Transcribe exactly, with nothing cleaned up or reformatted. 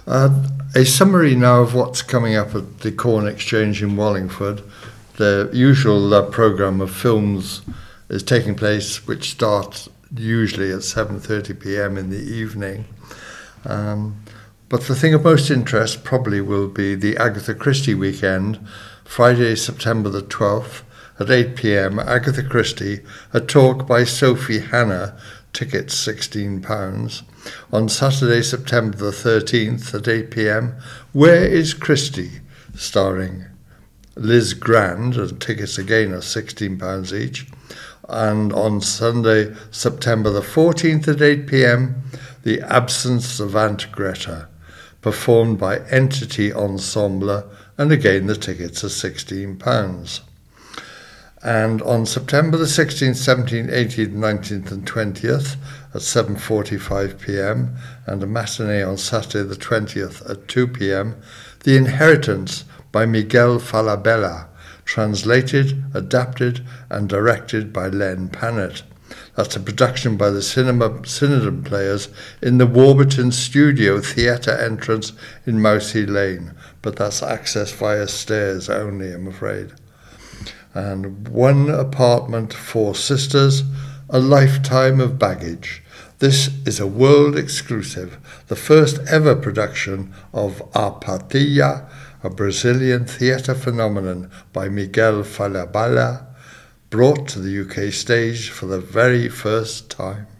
Uh, a summary now of what's coming up at the Corn Exchange in Wallingford. The usual uh, programme of films is taking place, which starts usually at seven thirty p m in the evening. Um, but the thing of most interest probably will be the Agatha Christie weekend, Friday, September the twelfth, at eight p m, Agatha Christie, a talk by Sophie Hannah, tickets sixteen pounds. On Saturday, September the thirteenth, at eight p m, Where is Christie, starring Liz Grand, and tickets again are sixteen pounds each. And on Sunday, September the fourteenth, at eight p m, The Absence of Aunt Greta, performed by Entity Ensemble, and again the tickets are sixteen pounds. And on September the sixteenth, seventeenth, eighteenth, nineteenth and twentieth at seven forty-five p m, and a matinee on Saturday the twentieth at two p m, The Inheritance by Miguel Falabella, translated, adapted and directed by Len Pannett. That's a production by the Cinema Synodon Players in the Warburton Studio Theatre entrance in Mousey Lane, but that's access via stairs only, I'm afraid. And One Apartment, Four Sisters, A Lifetime of Baggage. This is a world exclusive, the first ever production of A Partilha, a Brazilian theatre phenomenon by Miguel Falabella, brought to the U K stage for the very first time.